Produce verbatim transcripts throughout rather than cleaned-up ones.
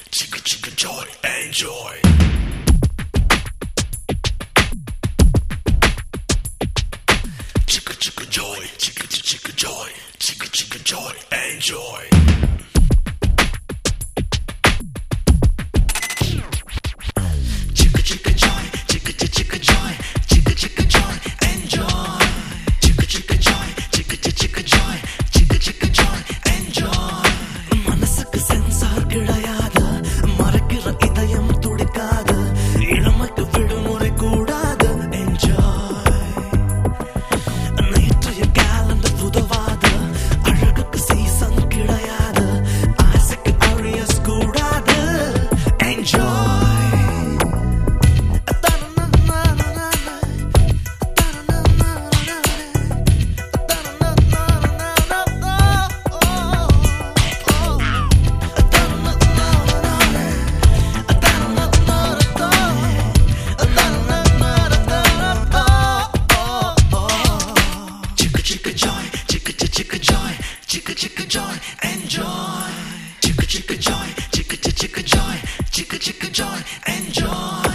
Chicka chicka joy, enjoy. Chicka chicka joy, chicka chicka joy, chicka chicka joy, enjoy. Chicka chicka joy, chicka chicka joy, chicka chicka joy, enjoy. Chicka chicka joy, chicka chicka joy, chicka chicka joy, enjoy. மனசுக்கு censor கிடையாது, மறக்கிற இதயம் துடிக்காது, இளமைக்கு விடுமுறை கூடாது, enjoy. நேற்றைய calendar உதவாது, அழகுக்கு சீசன் கிடையாது, ஆசைக்கு அரியஸ் கூடாது, enjoy. Chicka joy, chicka chicka joy, chicka chicka joy, enjoy. Chicka chicka joy, chicka chicka joy, chicka chicka joy, enjoy.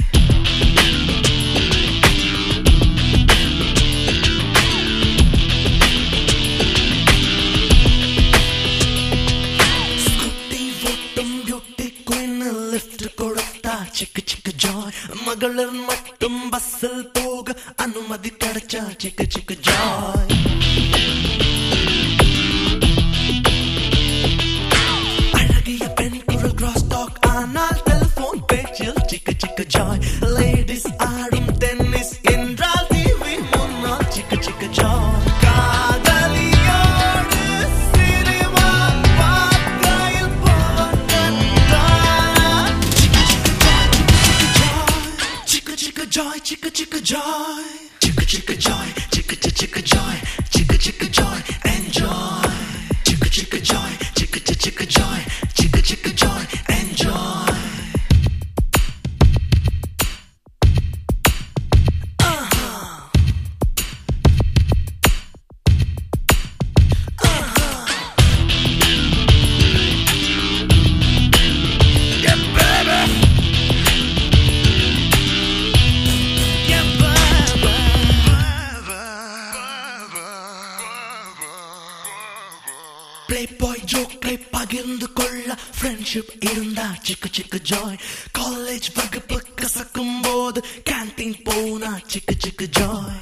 Scooty ஓட்டும் beauty queen lift கொடுத்தா chicka chicka joy. மகளிர் மட்டும் பஸ்ஸில் போக அனுமதி கிடைச்சா chicka chicka joy. அழகிய பெண் குரல் cross talk ஆனால் டெலிபோன் பேச்சில் chicka chicka joy. Ladies ஆடும் டென்னிஸ் என்றால் டிவி முன்னால் chicka chicka joy. காதலியோடு சினிமா பார்க்கையில் போவதென்றா chicka chicka joy, chicka chicka joy, chicka chicka joy, chicka chicka joy, chicka chicka joy, enjoy. Chicka chicka joy, chicka chicka joy, chicka chicka joy, enjoy. Playboy joke play பகிர்ந்து கொள்ள friendship இருந்தா chicka chicka joy. College வகுப்பு கசக்கும் போது canteen போனா chicka chicka joy.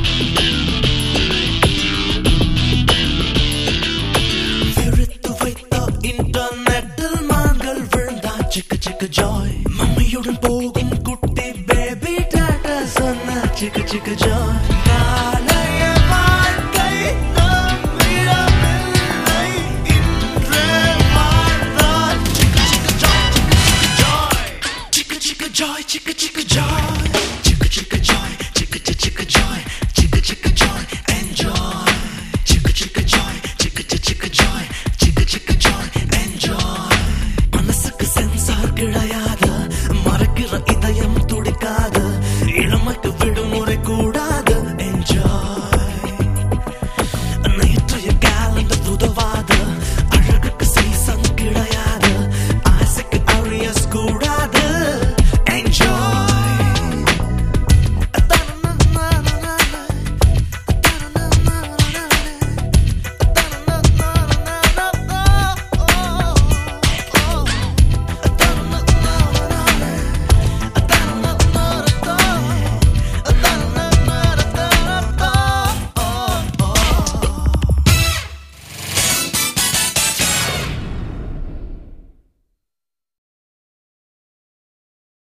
விரித்து வைத்த இன்டர்நெட்டில் மான்கள் விழுந்தா chicka chicka joy. மம்மியுடன் போகும் குட்டி பேபி டாட்டா சொன்னா chicka chicka joy.